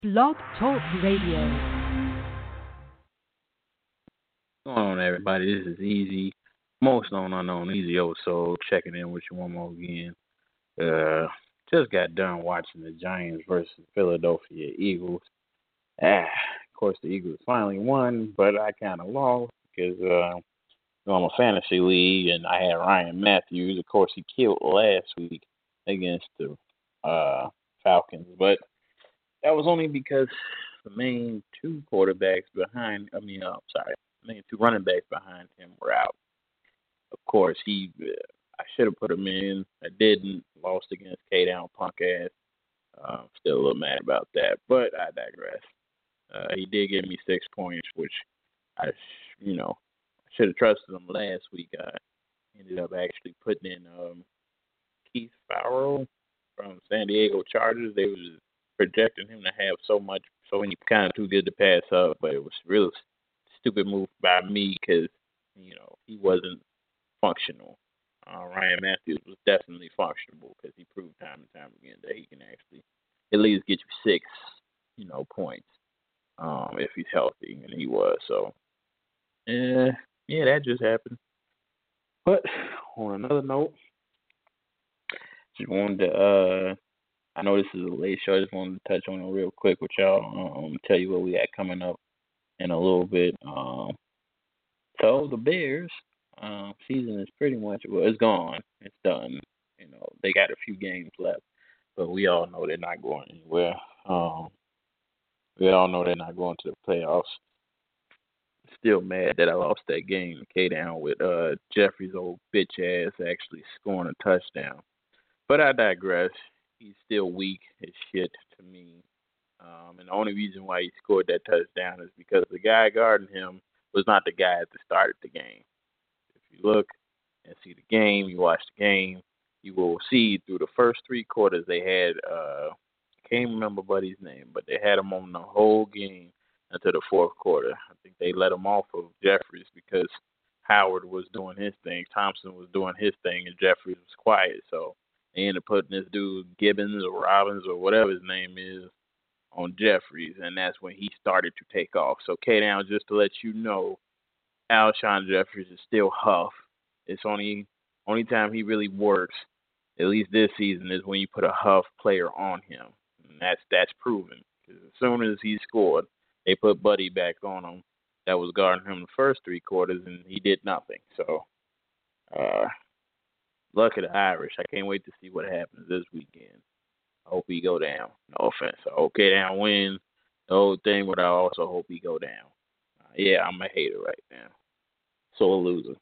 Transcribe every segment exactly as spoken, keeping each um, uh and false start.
Blog Talk Radio. What's going on, everybody? This is Easy, most known unknown Easy Oso, checking in with you one more again. Uh, just got done watching the Giants versus Philadelphia Eagles. Ah, of course, the Eagles finally won, but I kind of lost because uh, I'm a fantasy league and I had Ryan Matthews. Of course, he killed last week against the uh, Falcons, but that was only because the main two quarterbacks behind, I mean, uh, sorry, the main two running backs behind him were out. Of course, he, uh, I should have put him in. I didn't. Lost against K Down punk ass. Uh, still a little mad about that, but I digress. Uh, he did give me six points, which I, you know, should have trusted him last week. I ended up actually putting in um, Keith Farrell from San Diego Chargers. They was projecting him to have so much, so many kind of too good to pass up, but it was a real stupid move by me because, you know, he wasn't functional. Uh, Ryan Matthews was definitely functional because he proved time and time again that he can actually at least get you six, you know, points um, if he's healthy, and he was. So, eh, yeah, that just happened. But on another note, just wanted to, uh, I know this is a late show. I just wanted to touch on it real quick with y'all. Um, tell you what we got coming up in a little bit. Um, so the Bears um, season is pretty much well, it's gone. It's done. You know, they got a few games left, but we all know they're not going anywhere. Um, we all know they're not going to the playoffs. Still mad that I lost that game. K down with uh, Jeffrey's old bitch ass actually scoring a touchdown. But I digress. He's still weak as shit to me. Um, and the only reason why he scored that touchdown is because the guy guarding him was not the guy at the start of the game. If you look and see the game, you watch the game, you will see through the first three quarters they had, uh, I can't remember Buddy's name, but they had him on the whole game until the fourth quarter. I think they let him off of Jeffries because Howard was doing his thing, Thompson was doing his thing, and Jeffries was quiet. So they ended up putting this dude Gibbons or Robbins or whatever his name is on Jeffries, and that's when he started to take off. So K down, just to let you know, Alshon Jeffries is still Huff. It's only only time he really works, at least this season, is when you put a Huff player on him. And that's that's proven. 'Cause as soon as he scored, they put Buddy back on him. That was guarding him the first three quarters, and he did nothing. So, uh, luck of the Irish. I can't wait to see what happens this weekend. I hope he go down. No offense. I hope K down wins the whole thing, but I also hope he go down. Uh, yeah, I'm a hater right now. So a loser.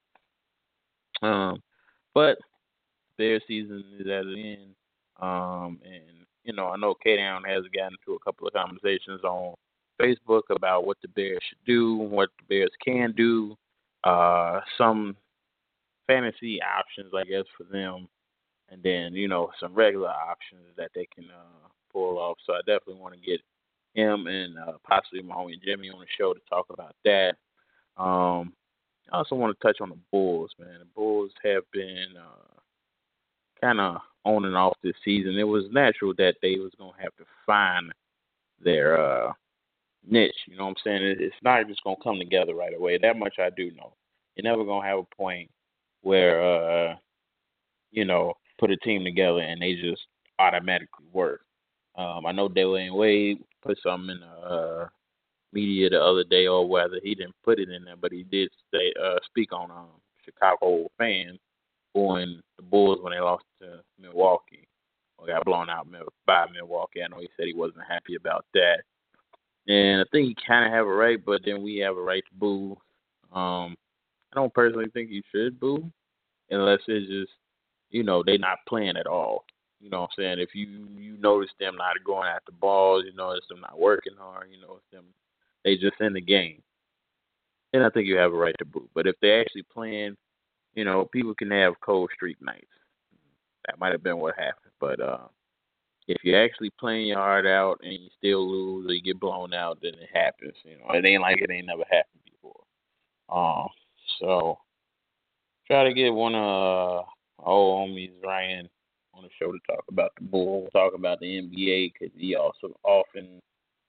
Um, but their season is at an end. Um, and you know, I know K Down has gotten into a couple of conversations on Facebook about what the Bears should do, what the Bears can do, uh, some fantasy options, I guess, for them, and then you know some regular options that they can uh, pull off. So I definitely want to get him and uh, possibly my homie Jimmy on the show to talk about that. Um, I also want to touch on the Bulls, man. The Bulls have been uh, kind of on and off this season. It was natural that they was gonna have to find their uh, niche. You know what I'm saying? It, it's not just gonna come together right away. That much I do know. You're never gonna have a point where uh, you know put a team together and they just automatically work. Um, I know Dwayne Wade put something in the uh, media the other day, or whether he didn't put it in there, but he did say uh, speak on um, Chicago fans booing the Bulls when they lost to Milwaukee or got blown out by Milwaukee. I know he said he wasn't happy about that, and I think he kind of have a right, but then we have a right to boo. Um, I don't personally think you should boo unless it's just you know they not playing at all. You know what I'm saying? If you you notice them not going after balls, you notice them not working hard, you notice them they just in the game, then I think you have a right to boo. But if they're actually playing, you know, people can have cold streak nights. That might have been what happened. But uh, if you're actually playing your heart out and you still lose or you get blown out, then it happens. You know, it ain't like it ain't never happened before. Um, so try to get one of uh, our old homies Ryan on the show to talk about the Bulls, talk about the N B A because he also often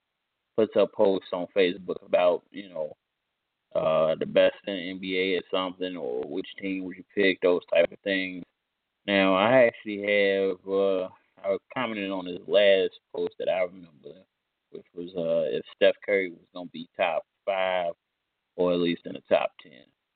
puts up posts on Facebook about, you know, uh, the best in the N B A or something, or which team would you pick, those type of things. Now, I actually have, uh, I commented on his last post that I remember, which was uh, if Steph Curry was going to be top five or at least in the top ten.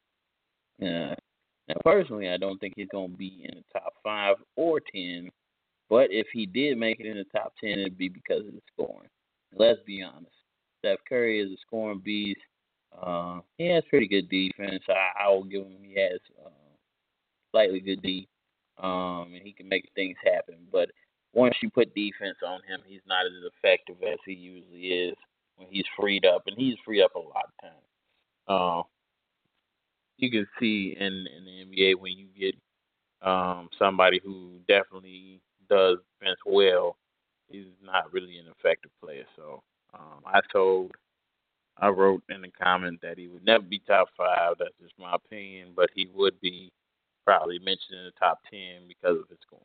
Uh, now, personally, I don't think he's going to be in the top five or ten, but if he did make it in the top ten, it'd be because of the scoring. Let's be honest. Steph Curry is a scoring beast. Uh, he has pretty good defense. I, I will give him he has uh, slightly good D, um, and he can make things happen. But once you put defense on him, he's not as effective as he usually is when he's freed up, and he's freed up a lot of times. Uh, you can see in, in the N B A when you get um, somebody who definitely does defense well, he's not really an effective player. So um, I told, I wrote in the comment that he would never be top five. That's just my opinion, but he would be probably mentioned in the top ten because of his scoring.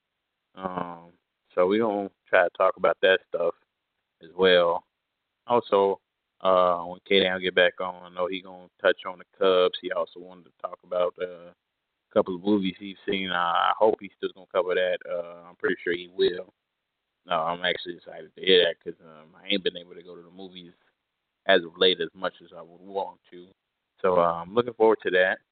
Um, so we're gonna try to talk about that stuff as well. Also, uh, when K Down get back on, I know he gonna touch on the Cubs. He also wanted to talk about uh, a couple of movies he's seen. Uh, I hope he's still gonna cover that. Uh, I'm pretty sure he will. No, I'm actually excited to hear that because um, I ain't been able to go to the movies as of late as much as I would want to. So uh, I'm looking forward to that.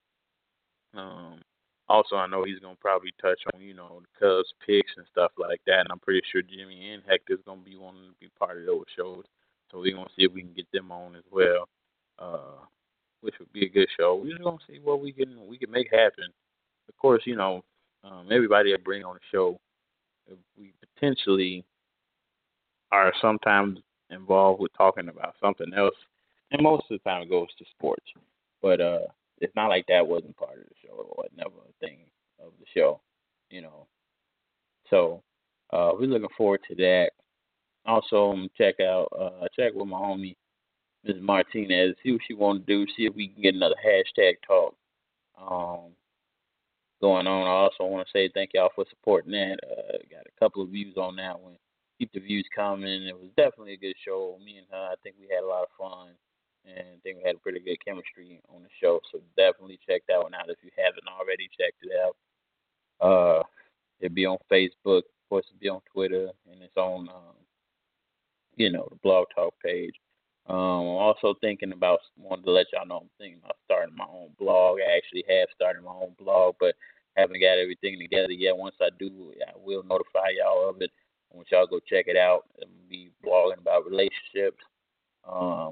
Um, also, I know he's gonna probably touch on you know the Cubs picks and stuff like that, and I'm pretty sure Jimmy and Hector's gonna be wanting to be part of those shows. So we're gonna see if we can get them on as well, uh, which would be a good show. We're just gonna see what we can we can make happen. Of course, you know um, everybody I bring on the show, if we potentially are sometimes involved with talking about something else, and most of the time it goes to sports. But uh, it's not like that wasn't part of the show or never a thing of the show, you know. So uh, we're looking forward to that. Also, um, check out uh, check with my homie Miz Martinez, see what she want to do, see if we can get another hashtag talk um, going on. I also want to say thank y'all for supporting that. Uh, got a couple of views on that one. Keep the views coming. It was definitely a good show. Me and her, I think we had a lot of fun, and I think we had a pretty good chemistry on the show. So definitely check that one out if you haven't already checked it out. Uh, it'll be on Facebook, of course, it'll be on Twitter, and it's on, um, you know, the Blog Talk page. Um, I'm also thinking about, wanted to let y'all know I'm thinking about starting my own blog. I actually have started my own blog, but haven't got everything together yet. Once I do, I will notify y'all of it. I want y'all to go check it out. I'm going to be blogging about relationships. Um,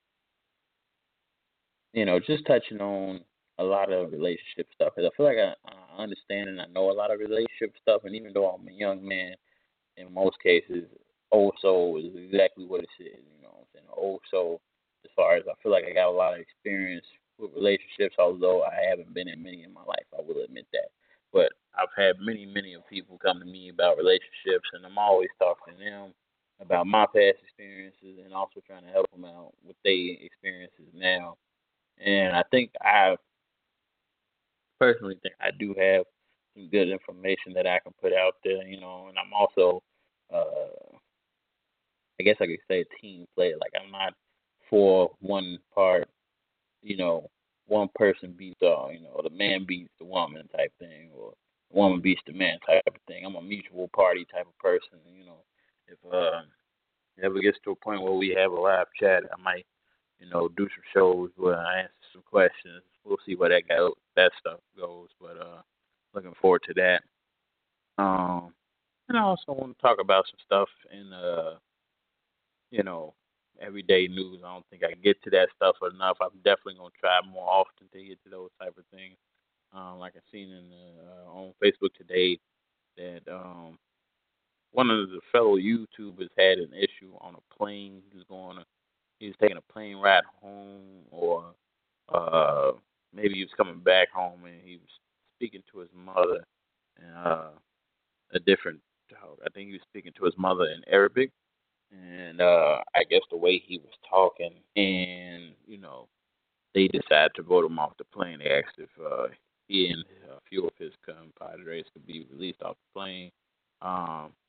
you know, just touching on a lot of relationship stuff. Because I feel like I, I understand and I know a lot of relationship stuff. And even though I'm a young man, in most cases, old soul is exactly what it says. You know what I'm saying? Old soul, as far as I feel like I got a lot of experience with relationships, although I haven't been in many in my life, I will admit that. But I've had many, many of people come to me about relationships, and I'm always talking to them about my past experiences and also trying to help them out with their experiences now. And I think I personally think I do have some good information that I can put out there, you know, and I'm also uh I guess I could say a team player. Like I'm not for one part, you know, one person beats all, you know, the man beats the woman type thing, or the woman beats the man type of thing. I'm a mutual party type of person, you know. If uh, it ever gets to a point where we have a live chat, I might, you know, do some shows where I answer some questions. We'll see where that go, that stuff goes, but uh, looking forward to that. Um, and I also want to talk about some stuff in uh you know, everyday news. I don't think I get to that stuff enough. I'm definitely gonna try more often to get to those type of things. Um, like I seen in the, uh, on Facebook today that um, one of the fellow YouTubers had an issue on a plane. He was going, to, he was taking a plane ride home, or uh, maybe he was coming back home, and he was speaking to his mother in uh, a different. I think he was speaking to his mother in Arabic, and uh, I guess the way he was talking, and you know, they decided to vote him off the plane. They asked if uh, he and a few of his compadres could be released off the plane. Um,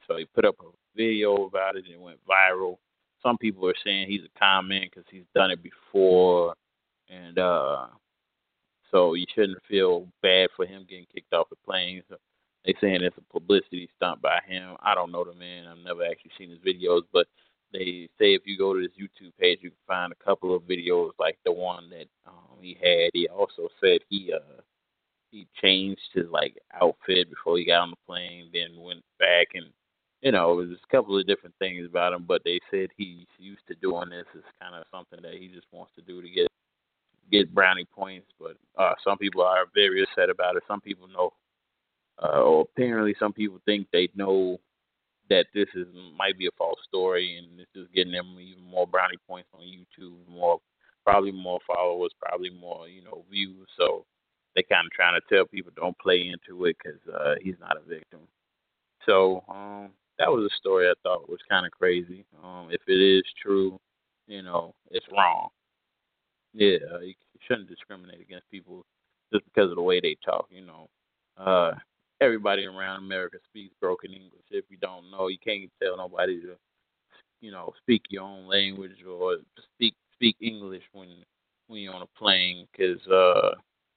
So he put up a video about it and it went viral. Some people are saying he's a con man because he's done it before, and uh, so you shouldn't feel bad for him getting kicked off the plane. So they saying it's a publicity stunt by him. I don't know the man. I've never actually seen his videos, but they say if you go to his YouTube page, you can find a couple of videos like the one that um, he had. He also said he uh, he changed his like outfit before he got on the plane, then went back and you know, it was a couple of different things about him, but they said he's used to doing this. It's kind of something that he just wants to do to get get brownie points. But uh, some people are very upset about it. Some people know, uh, or apparently some people think they know that this is might be a false story, and this is getting them even more brownie points on YouTube, more probably more followers, probably more you know views. So they kind of trying to tell people don't play into it because uh, he's not a victim. So um, that was a story I thought was kind of crazy. Um, if it is true, you know, it's wrong. Yeah, uh, you shouldn't discriminate against people just because of the way they talk. You know, uh, everybody around America speaks broken English. If you don't know, you can't tell nobody to, you know, speak your own language or speak speak English when when you're on a plane, because uh,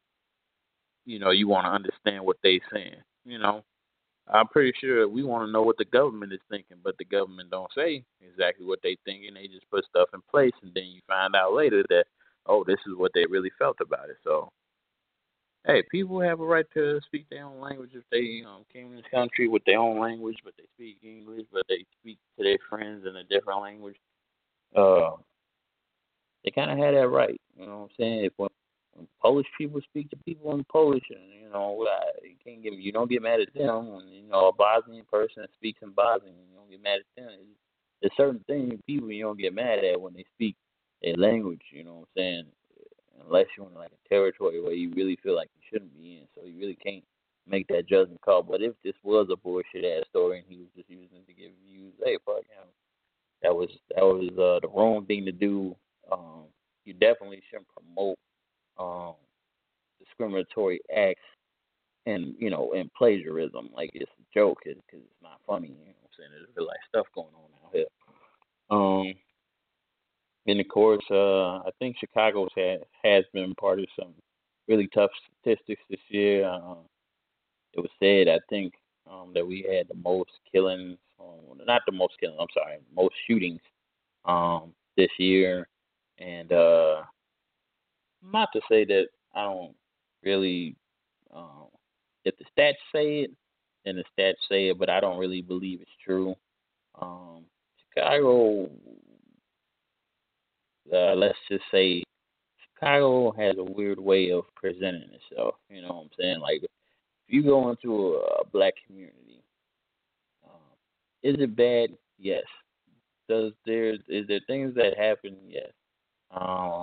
you know you want to understand what they saying. You know, I'm pretty sure we want to know what the government is thinking, but the government don't say exactly what they thinking. They just put stuff in place, and then you find out later that, oh, this is what they really felt about it. So, hey, people have a right to speak their own language if they um, came in this country with their own language, but they speak English, but they speak to their friends in a different language. Uh, they kind of had that right. You know what I'm saying? If when, when Polish people speak to people in Polish, and you know, uh, you can't get you don't get mad at them. When you know a Bosnian person speaks in Bosnian, you don't get mad at them. It's, there's certain things people you don't get mad at when they speak a language. You know what I'm saying? Unless you're in like a territory where you really feel like you shouldn't be in, so you really can't make that judgment call. But if this was a bullshit ass story and he was just using it to get views, hey, fuck him. That was that was uh, the wrong thing to do. Um, you definitely shouldn't promote um, discriminatory acts and you know and plagiarism like it's a joke because it's not funny. You know what I'm saying? There's real life stuff going on out here. Um, and of course, uh, I think Chicago's had has been part of some really tough statistics this year. Uh, it was said, I think, um, that we had the most killings, um, not the most killings. I'm sorry, most shootings um, this year, and uh, not to say that I don't really, um, if the stats say it, then the stats say it, but I don't really believe it's true. Um, Chicago, uh, let's just say, Chicago has a weird way of presenting itself. You know what I'm saying? Like, if you go into a, a black community, um, is it bad? Yes. Does there is there things that happen? Yes. Um,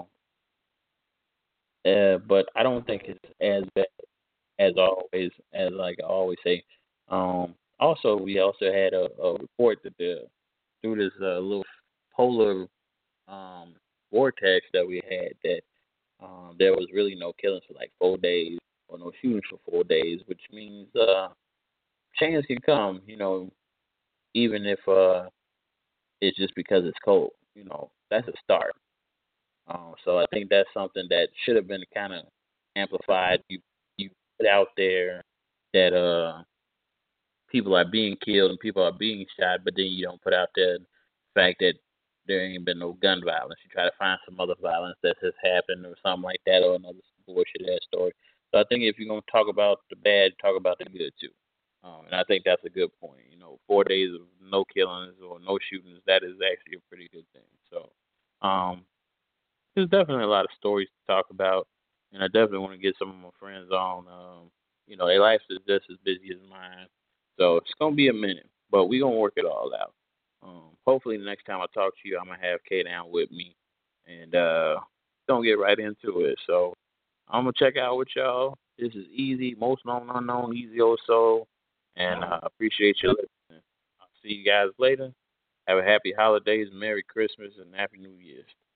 uh, but I don't think it's as bad as always, as like I always say. Um, also, we also had a, a report that the through this uh, little polar um, vortex that we had that um, there was really no killings for like four days or no shootings for four days, which means uh, change can come. You know, even if uh, it's just because it's cold. You know, that's a start. Um, so I think that's something that should have been kind of amplified. You you put out there that uh people are being killed and people are being shot, but then you don't put out there the fact that there ain't been no gun violence. You try to find some other violence that has happened or something like that or another bullshit ass story. So I think if you're gonna talk about the bad, talk about the good too. Um, and I think that's a good point. You know, four days of no killings or no shootings, that is actually a pretty good thing. So um, there's definitely a lot of stories to talk about, and I definitely want to get some of my friends on. Um, you know, their life is just as busy as mine, so it's gonna be a minute, but we gonna work it all out. Um, hopefully, the next time I talk to you, I'm gonna have K down with me, and uh, gonna get right into it. So I'm gonna check out with y'all. This is Easy, most known unknown, Easy Old Soul, and I uh, appreciate you listening. I'll see you guys later. Have a happy holidays, Merry Christmas, and Happy New Year's.